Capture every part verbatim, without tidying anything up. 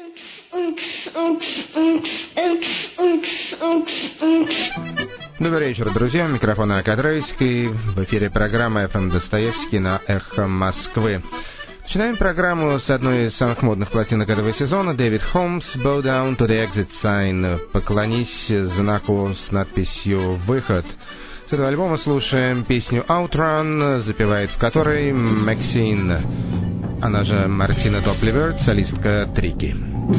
Добрый вечер, друзья. Микрофон Акадрейский. В эфире программа эф эм Достоевский на Эхо Москвы. Начинаем программу с одной из самых модных пластинок этого сезона. Дэвид Холмс, Bow Down to the Exit Sign. Поклонись знаку с надписью «Выход». С этого альбома слушаем песню Outrun, запевает в которой Максин, она же Мартина Топливерт, солистка Трики.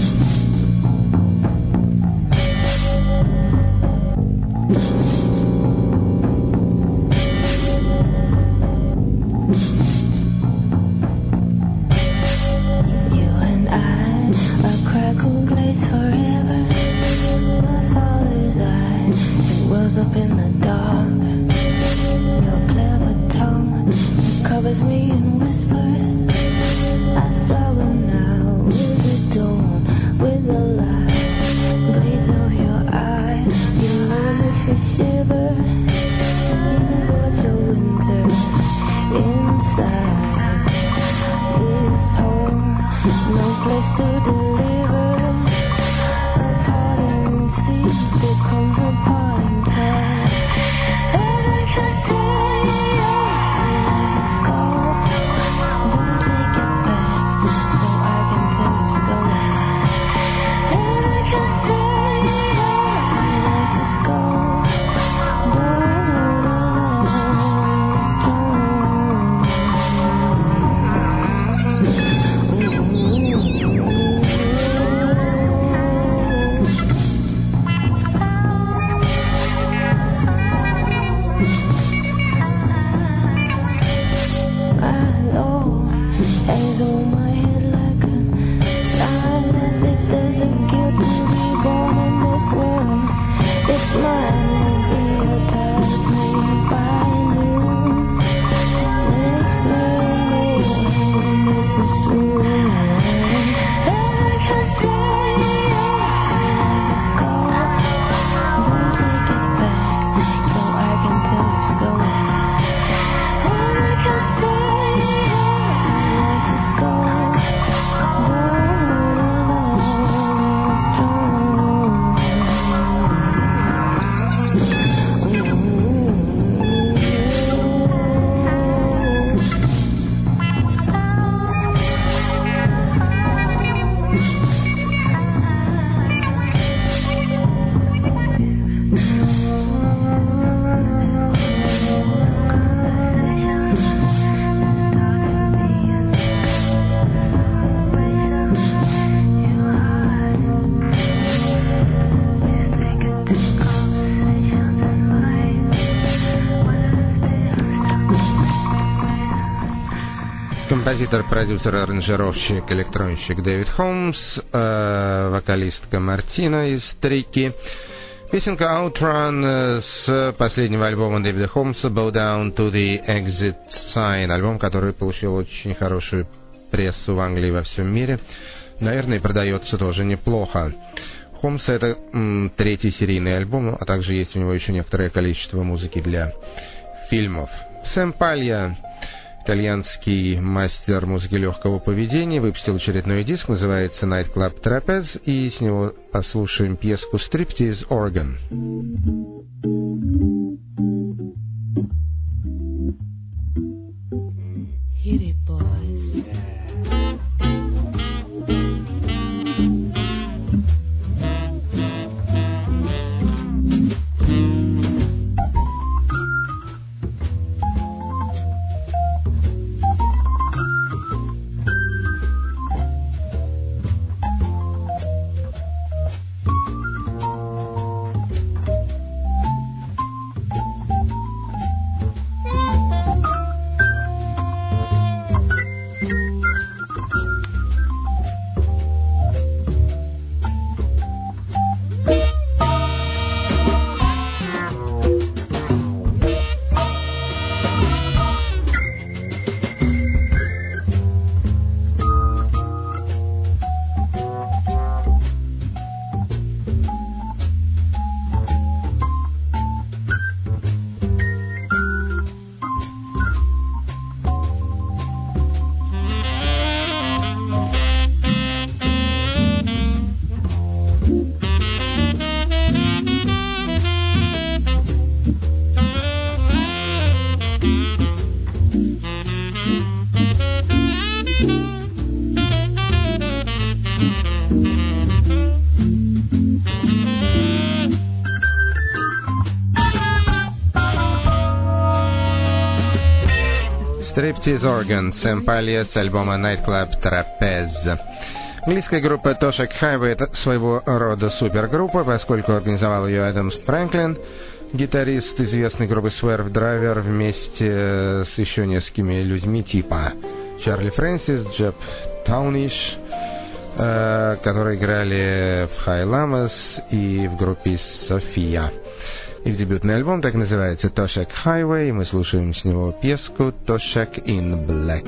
Композитор, продюсер, аранжировщик, электронщик Дэвид Холмс, э, вокалистка Мартина из Трики. Песенка Outrun с последнего альбома Дэвида Холмса Bow Down to the Exit Sign. Альбом, который получил очень хорошую прессу в Англии и во всем мире. Наверное, и продается тоже неплохо. Холмса — это м, третий серийный альбом, а также есть у него еще некоторое количество музыки для фильмов. Сэм Палья, итальянский мастер музыки легкого поведения, выпустил очередной диск, называется Night Club Trapeze, и с него послушаем пьеску Striptease Organ. Hit it, boys. Striptease Organ, Сэм Палье с альбома Nightclub Trapeze. Английская группа Toshak Highway — это своего рода супергруппа, поскольку организовал ее Адамс Фрэнклин, гитарист известной группы Swerve Driver, вместе с еще несколькими людьми типа Чарли Фрэнсис, Джеб Тауниш, э, которые играли в High Llamas и в группе София. Их дебютный альбом так называется Toshak Highway, и мы слушаем с него песку Toshak in Black.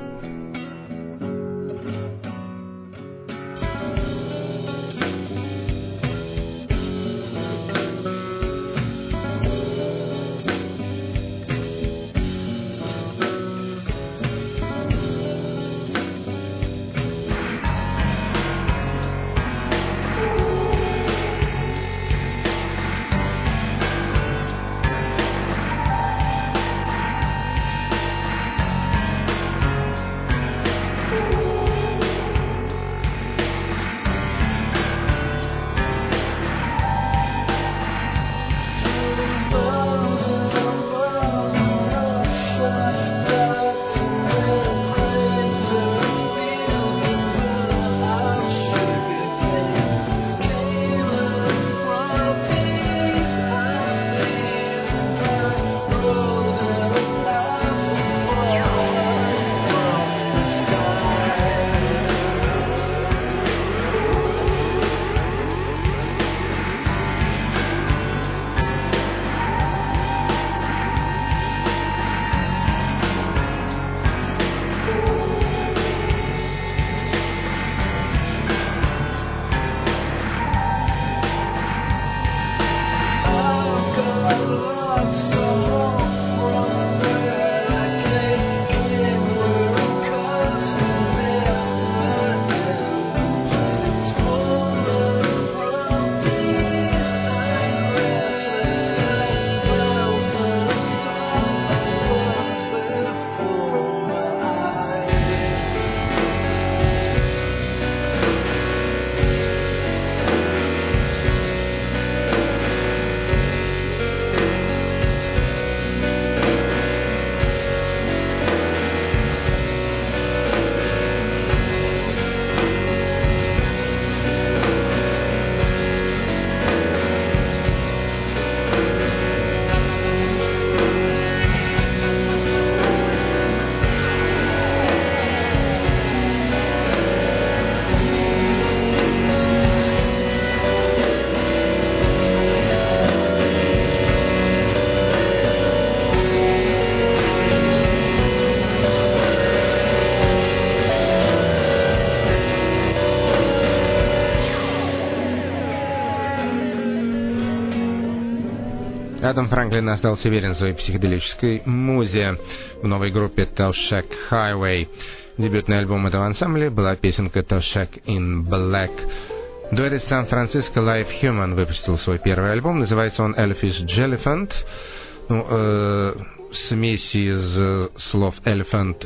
Адам Франклин остался верен своей психоделической музе в новой группе Toshak Highway. Дебютный альбом этого ансамбля была песенка Toshak in Black. Дуэт из Сан-Франциско Live Human выпустил свой первый альбом, называется он Elephant Jellyphant. Ну, э, смесь из слов elephant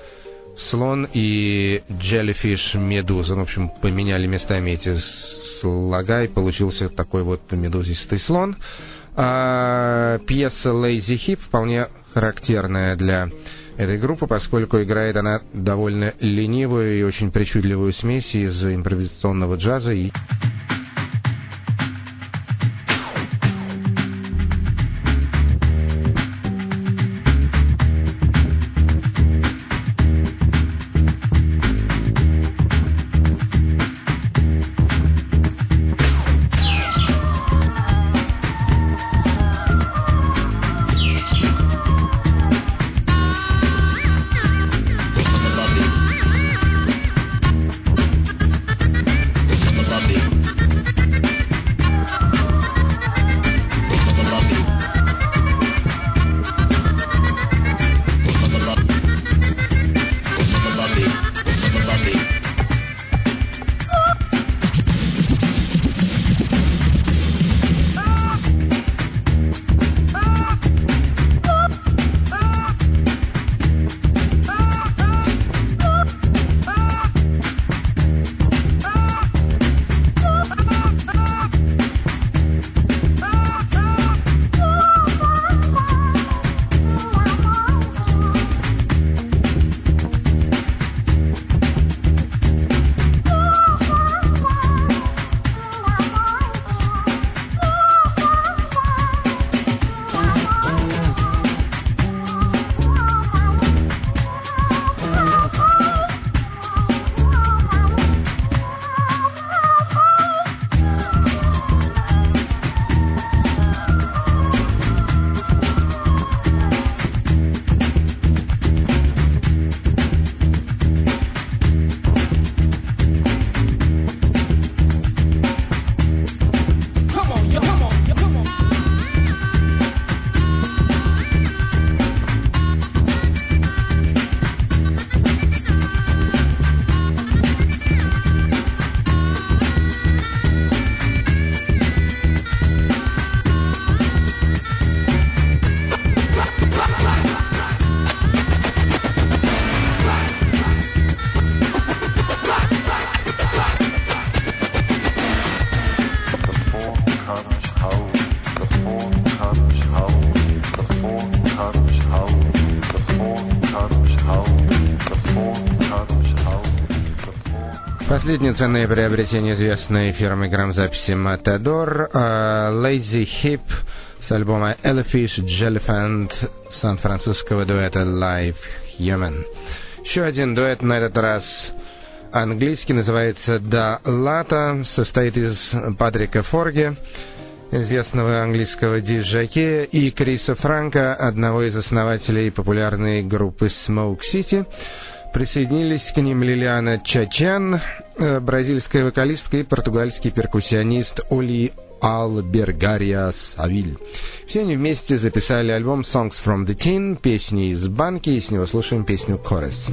— слон, и jellyfish — медуза. В общем, поменяли местами эти слога, и получился такой вот медузистый слон. А пьеса Lazy Hip вполне характерная для этой группы, поскольку играет она довольно ленивую и очень причудливую смесь из импровизационного джаза и... Love it. Последнее ценное приобретение известной фирмы грамзаписи Matador, Lazy Hip с альбома Elefish Jellyfant сан-французского дуэта Live Human. Еще один дуэт, на этот раз английский, называется Da Lata, состоит из Патрика Форги, известного английского диджея, и Криса Франка, одного из основателей популярной группы Smoke City. Присоединились к ним Лилиана Чачан, бразильская вокалистка, и португальский перкуссионист Оли Албергария Савиль. Все они вместе записали альбом Songs from the Tin, песни из банки, и с него слушаем песню Chorus.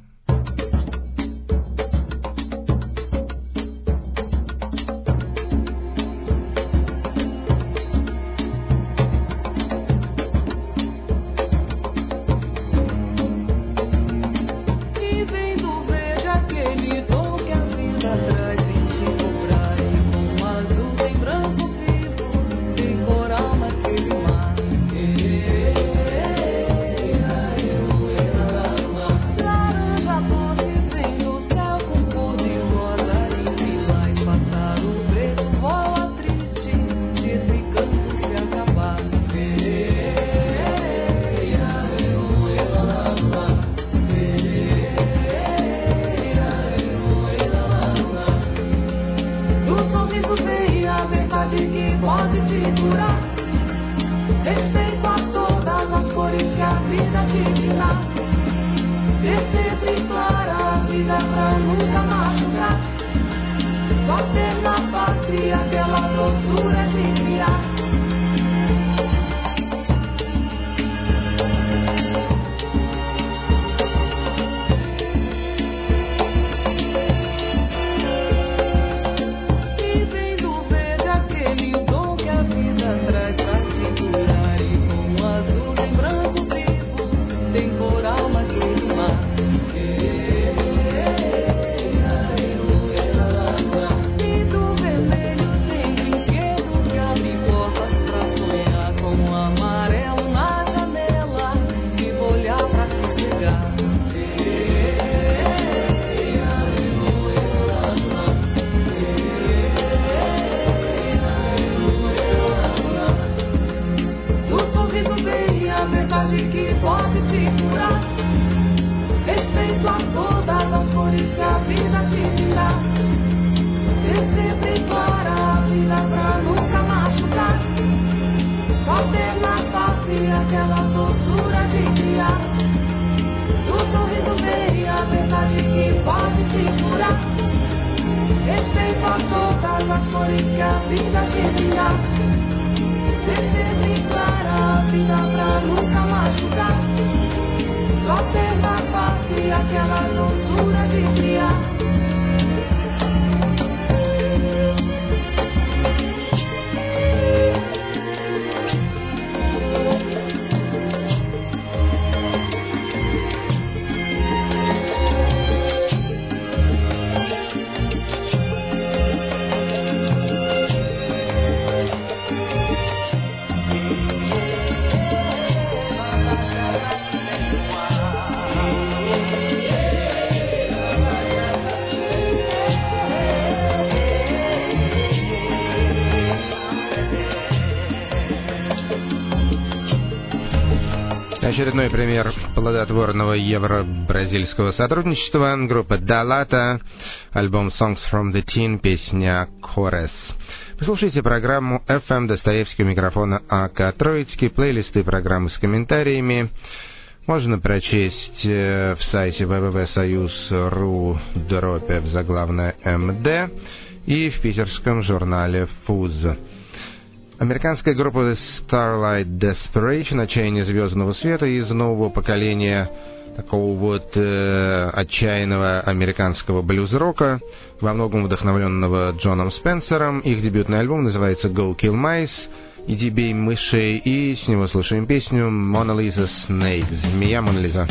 Очередной пример плодотворного евро-бразильского сотрудничества. Группа Da Lata, альбом Songs from the Tin, песня Chorus. Послушайте программу эф эм Достоевский, у микрофона АК Троицкий. Плейлисты программы с комментариями можно прочесть в сайте дабл ю дабл ю дабл ю точка союз точка ру дробь в заглавное МД и в питерском журнале «Фуз». Американская группа The Starlight Desperation, отчаяние звездного света, из нового поколения такого вот э, отчаянного американского блюз-рока, во многом вдохновленного Джоном Спенсером. Их дебютный альбом называется Go Kill Mice, иди бей мышей, и с него слушаем песню Mona Lisa Snake, змея Мона Лиза.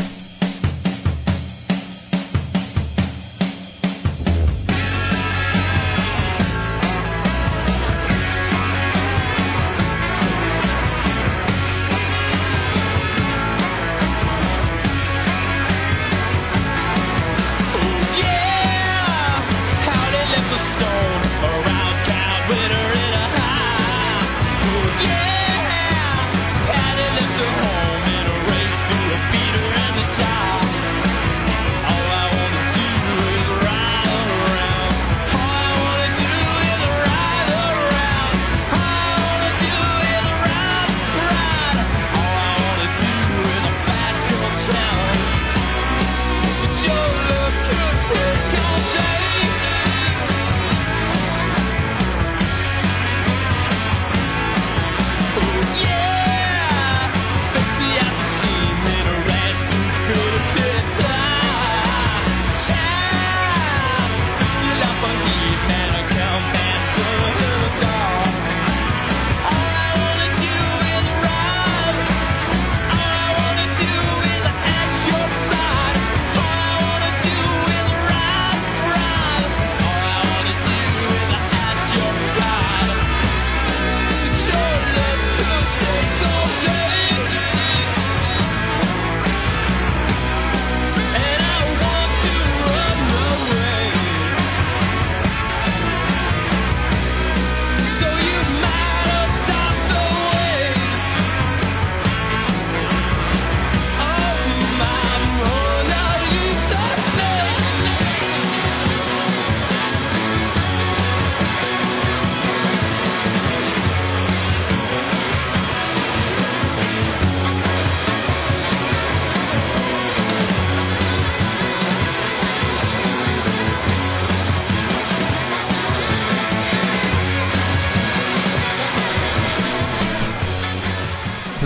How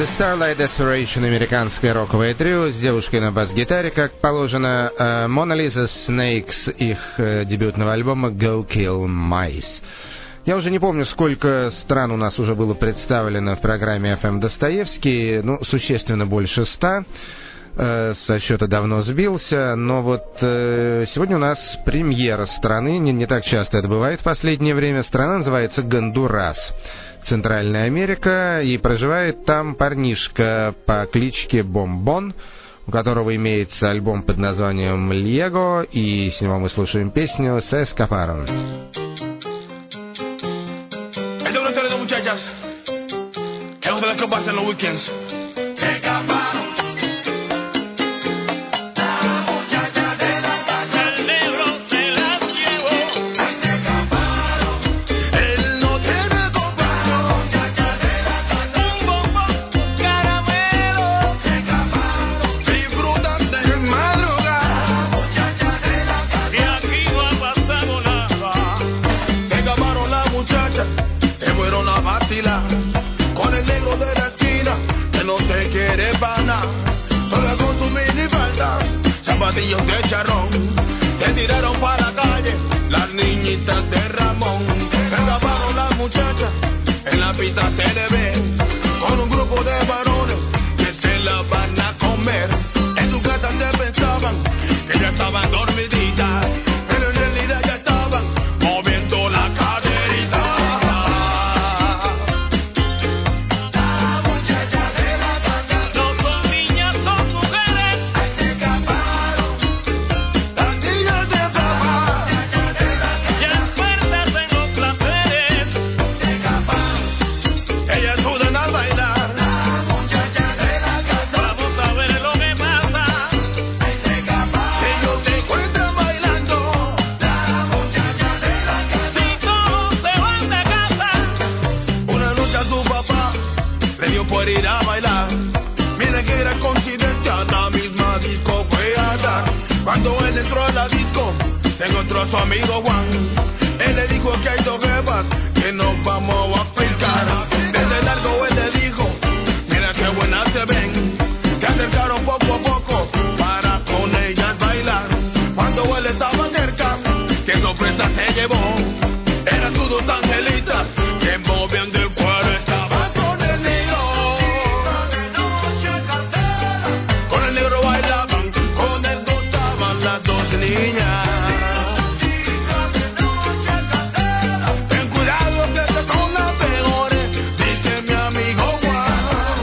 The Starlight Desperation, американское роковое трио с девушкой на бас-гитаре, как положено, Mona Lisa Snakes, их дебютного альбома Go Kill Mice. Я уже не помню, сколько стран у нас уже было представлено в программе эф эм Достоевский, ну, существенно больше ста. Со счета давно сбился, но вот э, сегодня у нас премьера страны, не, не так часто это бывает в последнее время. Страна называется Гондурас, Центральная Америка, и проживает там парнишка по кличке Бомбон, у которого имеется альбом под названием «Лего», и с него мы слушаем песню «Se escaparon». Zapatillos de charrón, se tiraron para la calle, las niñitas de Ramón. Se escaparon las muchachas, en la pista se le ve, con un grupo de varones que se la van a comer. En su casa se pensaban que ya estaban dormiditas, pero en realidad ya estaban moviendo la caderita. La muchacha de la banda, no son niñas, son mujeres. Ahí se escaparon. Por ir a bailar, mira que gran coincidencia, la misma disco fue a dar. Cuando él entró a la disco, se encontró a su amigo Juan. Él le dijo que hay dos jefas que nos vamos a explicar. Desde largo él le dijo, mira qué buenas se ven. Se acercaron poco a poco para con ellas bailar. Cuando él estaba cerca, qué sorpresa se llevó. Eran sus dos angelitas que movían del cuero, estaban con el negro. Con el negro bailaban, con él gozaban las dos niñas. Ten cuidado que estas son las peores, dice mi amigo Juan.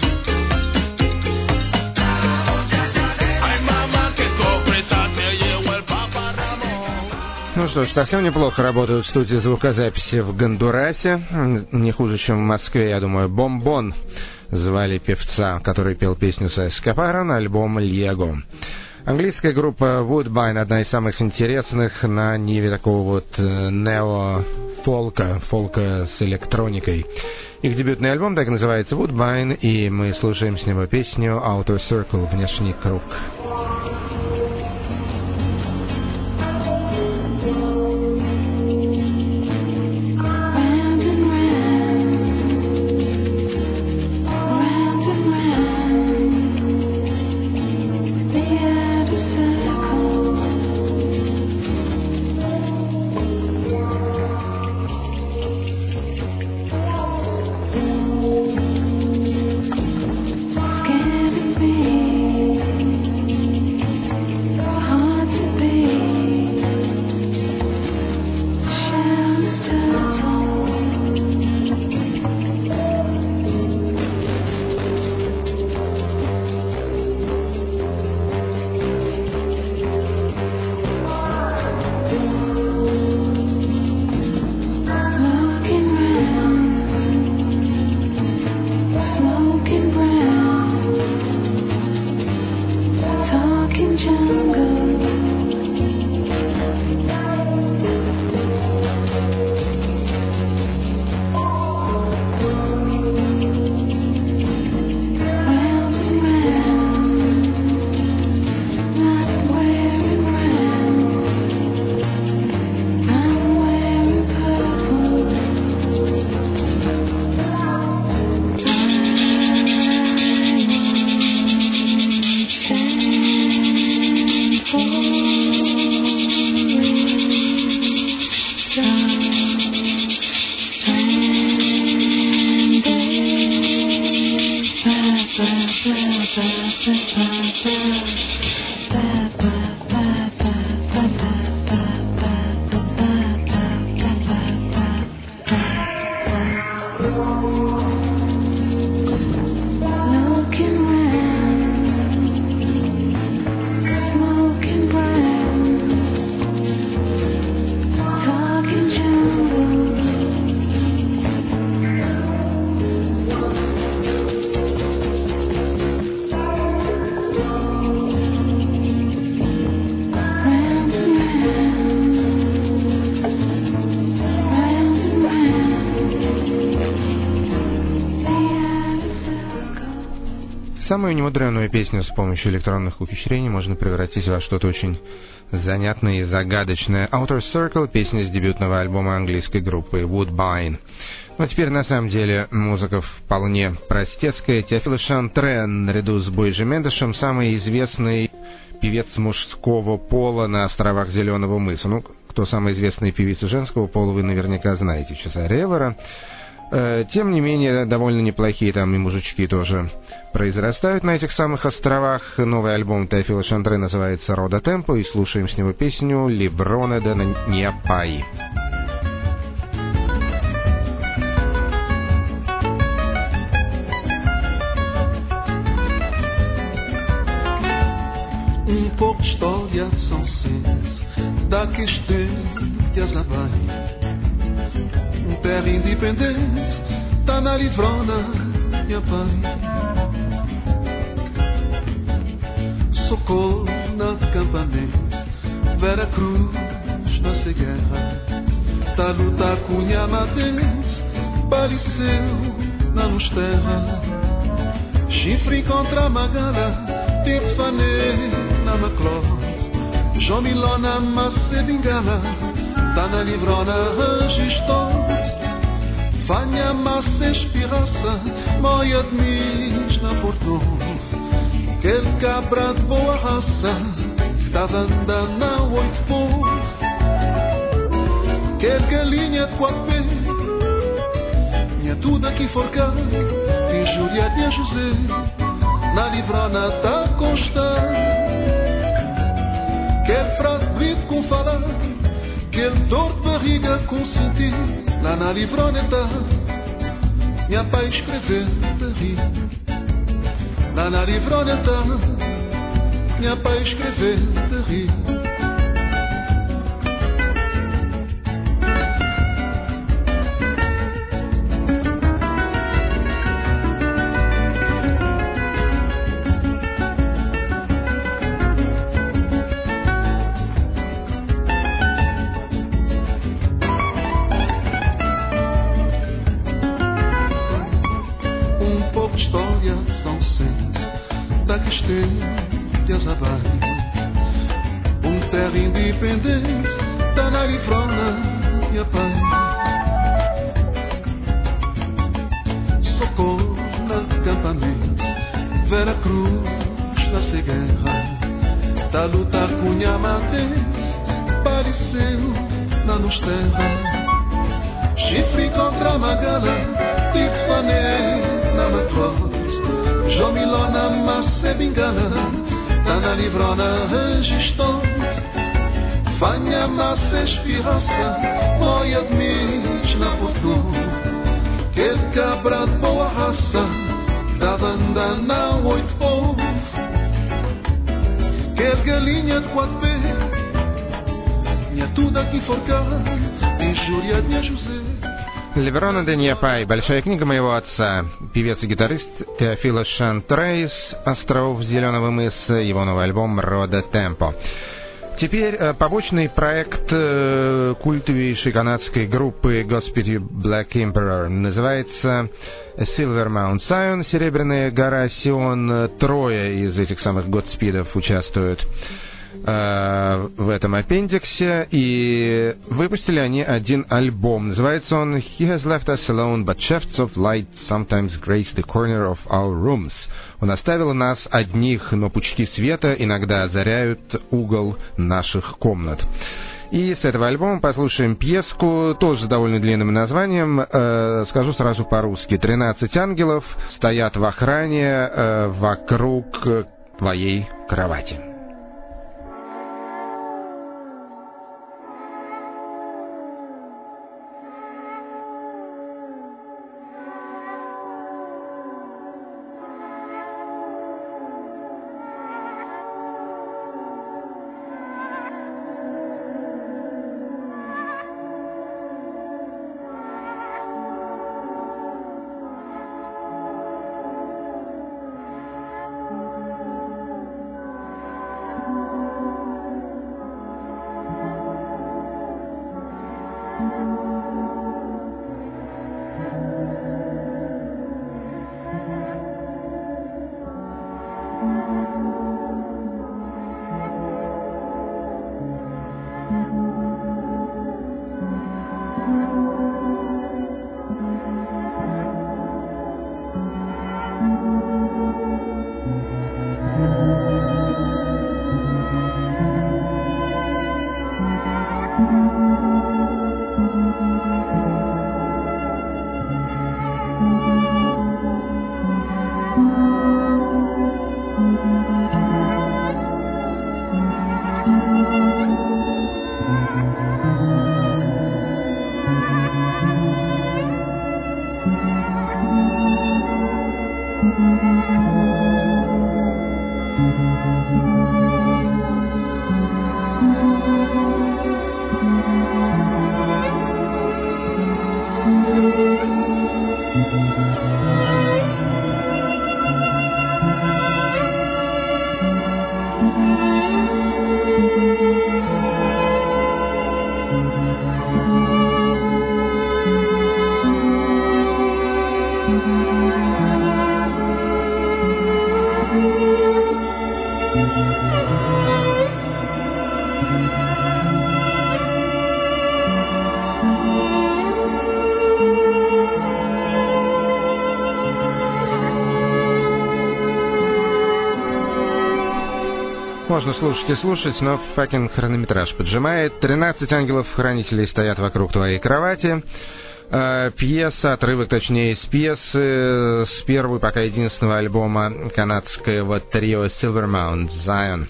Ay mamá, qué sorpresa te llevó el Papa Ramón. Ну что ж, совсем неплохо работают студии звукозаписи в Гондурасе, не хуже, чем в Москве, я думаю. Бомбон звали певца, который пел песню «Se escaparon», альбом «Лего». Английская группа Woodbine, одна из самых интересных на ниве такого вот нео-фолка, фолка с электроникой. Их дебютный альбом так и называется Woodbine, и мы слушаем с него песню «Outer Circle», внешний круг. Scared of me. Самую немудреную песню с помощью электронных ухищрений можно превратить во что-то очень занятное и загадочное. Outer Circle — песня с дебютного альбома английской группы Woodbine. Но теперь, на самом деле, музыка вполне простецкая. Теофилос Шантре, наряду с Бойжи Мендешем, самый известный певец мужского пола на островах Зеленого мыса. Ну, кто самая известная певица женского пола, вы наверняка знаете. Чезаре Эвера. Тем не менее, довольно неплохие там и мужички тоже произрастают на этих самых островах. Новый альбом Теофило Шантре называется «Рода Темпо», и слушаем с него песню «Livrone de Niapai». Um pouco de história de São Centro, daqueles tempos lá vai. Um terra independente, tá na livrona, minha pai. Socorro no acampamento, Vera Cruz na guerra. Tá lutar com minha madente, pareceu na nos terra. Chifre contra Magala, teve fané na Maclós. João Milona, Massa Bengala, tá na livrona, registou. Fanha massa espiraça, moia de mis na Porto. Aquele cabra de boa raça, tava andando na oito por. Aquele galinha de quatro pés, tinha tudo aqui forcado. Tem Juliette e a José, na livrona tá constante. Aquele frase bonito com falar, aquele dor de barriga com sentir. Lá na livrona tá, minha pai escreveu de rir. Lá na livrona tá, minha pai escreveu de rir. Um terra independente, tá na livrona, minha pai. Socorro no acampamento, Vera Cruz na guerra. Tá lutar com minha madente, pareceu na nos terra. Chifre contra Magala, tive fané na Maclós. João Milona, Massa Bengala, tá na livrona, registou. Fanha massa espiraça, moia de mis na Porto. Aquele cabra de boa raça, tava andando na oito povo. Aquele galinha de quatro pés, tinha tudo aqui forcado. Tem Juliette e a José. «Livrone de Niapai» — большая книга моего отца, певец и гитарист Теофилос Шантре из островов Зеленого мыса, его новый альбом «Рода Темпо». Теперь побочный проект культовейшей канадской группы Godspeed You Black Emperor называется Silver Mount Sion, Серебряная гора Сион. Трое из этих самых Годспидов участвуют э, в этом аппендиксе, и выпустили они один альбом. Называется он «He has left us alone, but shafts of light sometimes grace the corner of our rooms». Он оставил нас одних, но пучки света иногда озаряют угол наших комнат. И с этого альбома послушаем пьеску, тоже с довольно длинным названием, э, скажу сразу по-русски. «Тринадцать ангелов стоят в охране э, вокруг твоей кровати». Можно слушать и слушать, но факин хронометраж поджимает. «Тринадцать ангелов-хранителей стоят вокруг твоей кровати». Э, пьеса, отрывок, точнее, из пьесы с первого, пока единственного альбома канадского трио Silvermount Zion.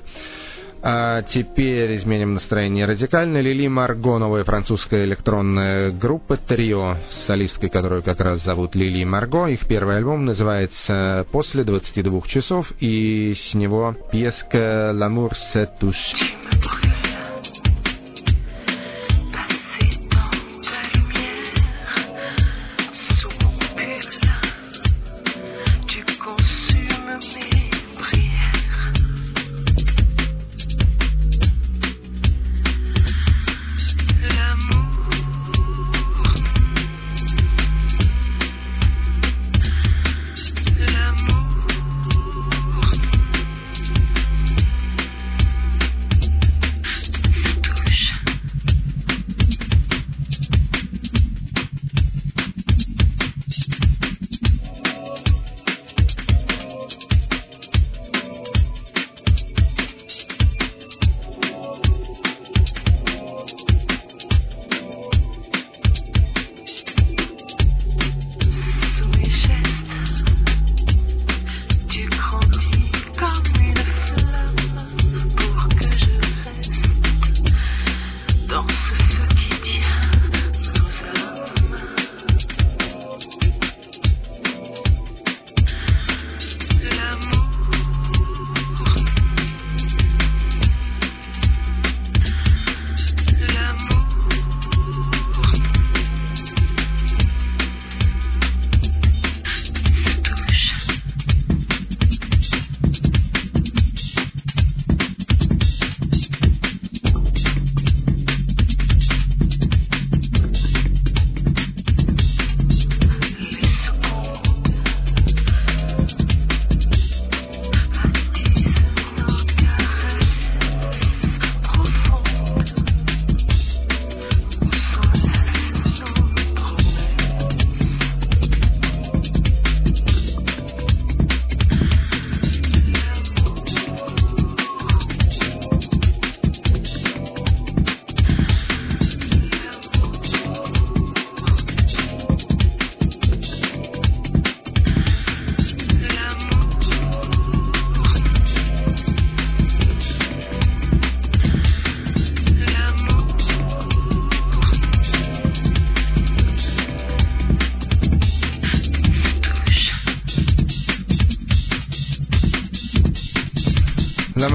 А теперь изменим настроение радикально. Лили Марго, новая французская электронная группа, трио с солисткой, которую как раз зовут Лили Марго. Их первый альбом называется «После двадцати двух часов», и с него пьеска «L'amour c'est touche».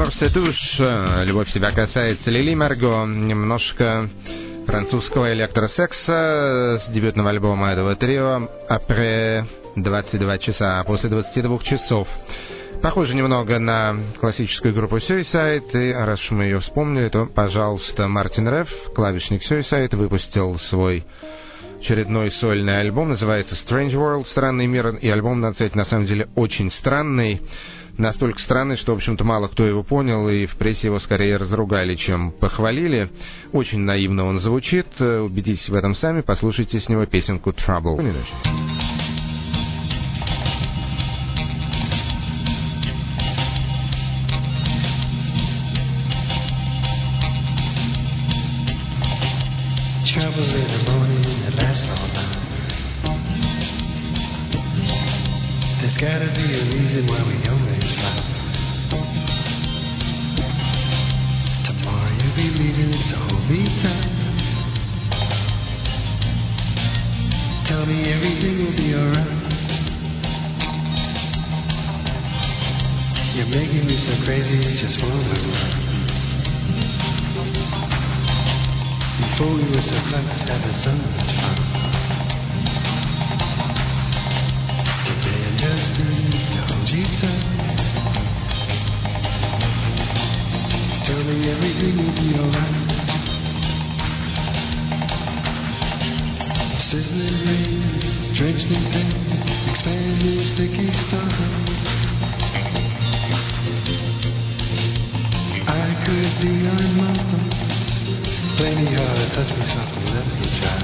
L'amour se touche. Любовь себя касается. Лили Марго. Немножко французского электросекса с дебютного альбома этого трио «Après двадцать два часа», после двадцати двух часов. Похоже немного на классическую группу Suicide, и раз уж мы ее вспомнили, то, пожалуйста, Мартин Реф, клавишник Suicide, выпустил свой очередной сольный альбом, называется Strange World, «Странный мир», и альбом, надо сказать, на самом деле очень странный. Настолько странный, что, в общем-то, мало кто его понял, и в прессе его скорее разругали, чем похвалили. Очень наивно он звучит. Убедитесь в этом сами, послушайте с него песенку «Trouble». Trouble in the morning that lasts all night. There's gotta be a reason why we always fight. Tomorrow you'll be leaving, so hold me tight. Tell me everything will be alright. You're making me so crazy, it's just one word. Before we were so close, having so much fun. Today I just need to hold you tight. Tell me everything will be alright. Sizzling rain, drenched in pain, expanding sticky stars. I could be on my own. Play me hard, touch me softly, let me try.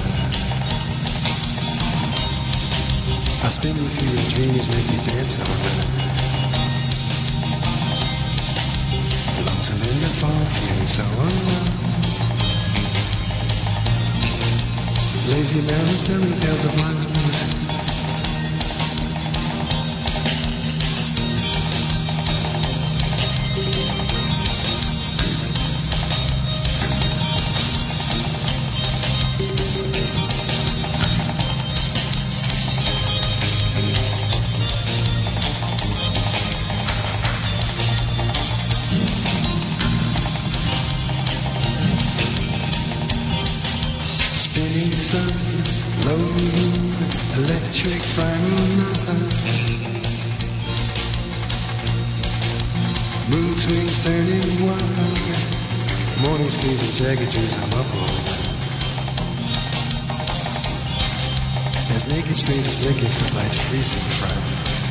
I'll spin you through your dreams, make you dance all night. Lonesome in the fall, feeling so alone. Lazy mountains telling tales of life. Jagged dreams I'm up on. As naked strangers blinking for light's freezing front.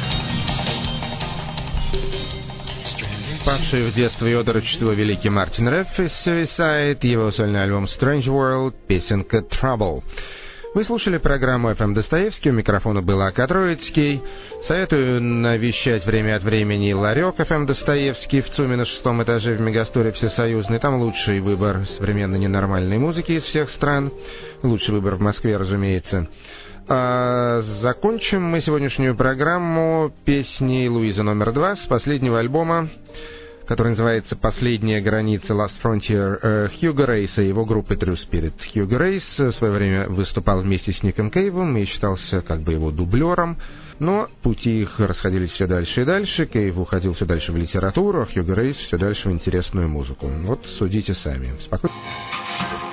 Павший в детство и отрочество великий Мартин Реф из Suicide, его сольный альбом Strange World, песенка Trouble. Вы слушали программу эф эм Достоевский, у микрофона был Ака Троицкий. Советую навещать время от времени ларек эф эм Достоевский в ЦУМе на шестом этаже в Мегасторе Всесоюзный. Там лучший выбор современной ненормальной музыки из всех стран. Лучший выбор в Москве, разумеется. А закончим мы сегодняшнюю программу песней Луизы номер два с последнего альбома, который называется «Последняя граница», Last Frontier, Хьюго Рейса и его группы True Spirit. Хьюго Рейс в свое время выступал вместе с Ником Кейвом и считался как бы его дублером, но пути их расходились все дальше и дальше. Кейв уходил все дальше в литературу, а Хьюго Рейс все дальше в интересную музыку. Вот судите сами. Спокойно.